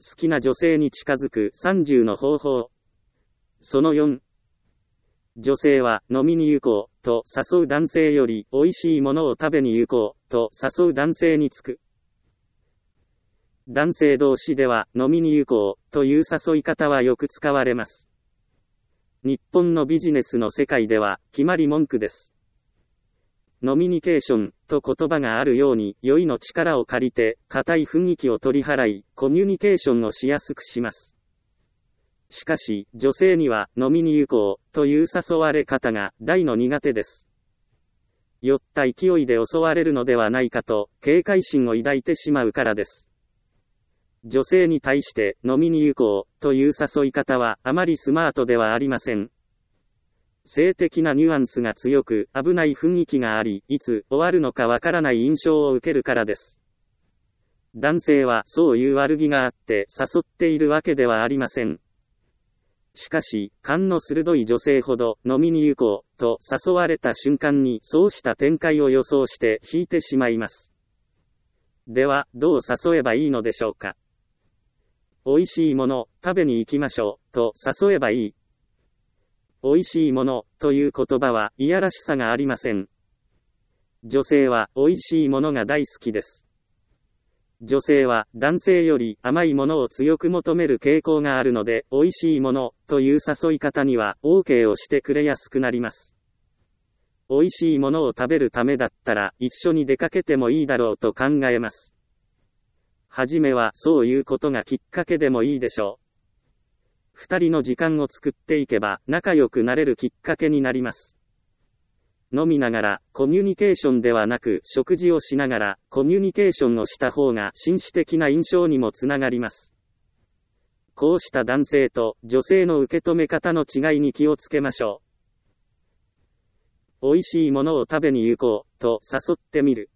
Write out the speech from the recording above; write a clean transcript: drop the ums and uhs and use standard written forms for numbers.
好きな女性に近づく30の方法。その4。女性は飲みに行こうと誘う男性より美味しいものを食べに行こうと誘う男性につく。男性同士では飲みに行こうという誘い方はよく使われます。日本のビジネスの世界では決まり文句です。ノミニケーションと言葉があるように酔いの力を借りて固い雰囲気を取り払いコミュニケーションをしやすくします。しかし女性には飲みに行こうという誘われ方が大の苦手です。酔った勢いで襲われるのではないかと警戒心を抱いてしまうからです。女性に対して飲みに行こうという誘い方はあまりスマートではありません。性的なニュアンスが強く危ない雰囲気があり、いつ終わるのかわからない印象を受けるからです。男性はそういう悪気があって誘っているわけではありません。しかし、勘の鋭い女性ほど飲みに行こうと誘われた瞬間にそうした展開を予想して引いてしまいます。では、どう誘えばいいのでしょうか。美味しいもの、食べに行きましょう、と誘えばいい。美味しいもの、という言葉はいやらしさがありません。女性は美味しいものが大好きです。女性は男性より甘いものを強く求める傾向があるので、美味しいもの、という誘い方には OK をしてくれやすくなります。美味しいものを食べるためだったら一緒に出かけてもいいだろうと考えます。はじめはそういうことがきっかけでもいいでしょう。二人の時間を作っていけば仲良くなれるきっかけになります。飲みながらコミュニケーションではなく食事をしながらコミュニケーションをした方が紳士的な印象にもつながります。こうした男性と女性の受け止め方の違いに気をつけましょう。美味しいものを食べに行こうと誘ってみる。